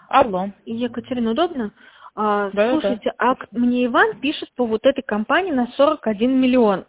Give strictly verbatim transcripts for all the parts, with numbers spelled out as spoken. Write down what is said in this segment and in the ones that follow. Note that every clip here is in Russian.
Алло. Екатерина, удобно? А, Да, да. слушайте, а к- мне Иван пишет по вот этой компании на сорок один миллион.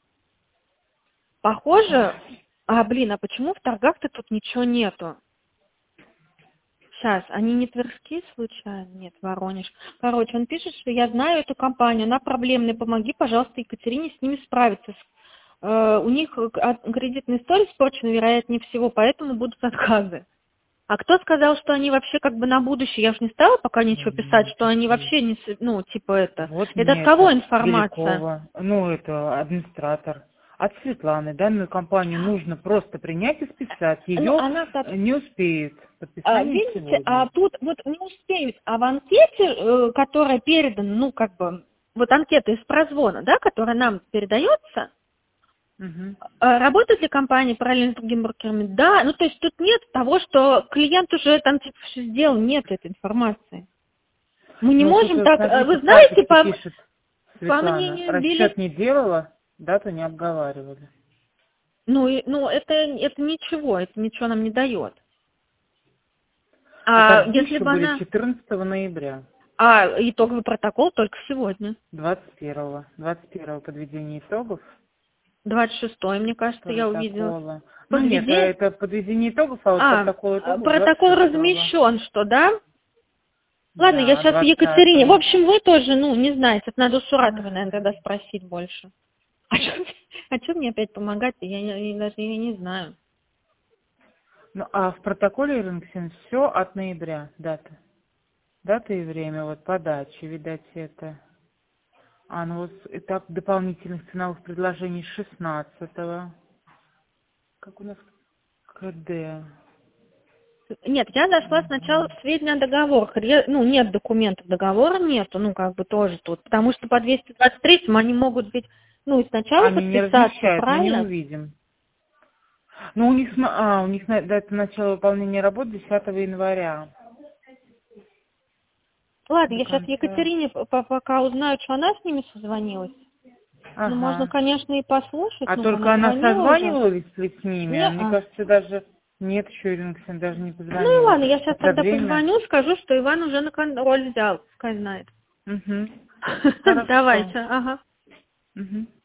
Похоже, а, блин, а почему в торгах-то тут ничего нету? Сейчас, они не Тверские случайно? Нет, Воронеж. Короче, он пишет, что я знаю эту компанию, она проблемная, помоги, пожалуйста, Екатерине с ними справиться. С- э, у них э, к- кредитная история испорчена, вероятнее всего, поэтому будут отказы. А кто сказал, что они вообще как бы на будущее? Я же не стала пока ничего писать, что они вообще не, с- ну, типа это. Вот Это от мне кого это информация? Белякова, ну это администратор. От Светланы данную компанию нужно просто принять и списать. Ну, Ее она так, не успеет а, подписание видите, а сегодня. тут вот не успеют, а в анкете, э, которая передана, ну, как бы, вот анкета из прозвона, да, которая нам передается, Мгм. э, работает ли компания параллельно с другими брокерами? Да, ну, то есть тут нет того, что клиент уже там типа все сделал, нет этой информации. Мы не Ну тут, можем вот так, э, смотрите, вы в знаете, карточке по, пишет по Светлана. мнению Белик, Расчет не делала, дату не обговаривали. ну, и- ну это, это ничего, это ничего нам не дает. А А торги если еще бы были она... четырнадцатого ноября. А итоговый протокол только сегодня. двадцать первого. двадцать первого подведение итогов двадцать шестое, мне кажется, я увидела. протокола. Ну нет, Подведение... это подведение итогов, а вот А, протокол а, итогов двадцать протокол шестого. размещен, что, да? Ладно, я Да, сейчас Екатерине. В двадцатого. общем, вы тоже, ну, не знаете. Это надо у Суратовой, наверное, тогда спросить больше. А что, а чё мне опять помогать? Я, я, я даже я не знаю. Ну, а в протоколе Рингсен все от ноября, дата. Дата и время, вот подачи, видать, это. А, ну вот этап дополнительных ценовых предложений шестнадцатого. Как у нас КД. Нет, я зашла сначала в сведения о договорах. Ре- Ну, нет документов, договора нету, ну, как бы тоже тут. Потому что по двести двадцать третьему они могут быть, ну, и сначала Они не подписаться, размещают, мы не правильно? увидим. Ну, у них, см- а, у них на- дата начала выполнения работ десятого января. Ладно, До я сейчас конца. Екатерине по- по- пока узнаю, что она с ними созвонилась. Ну, можно, Ага. конечно, и послушать, А ну, только она она звонила уже. созванивалась ли с ними? А мне Не-а. кажется, даже нет, еще Рингсен даже не Ну и позвонила. ладно, я сейчас За тогда время. позвоню, скажу, что Иван уже на контроль взял, пускай знает. Угу. Хорошо. Давайте, ага. Угу.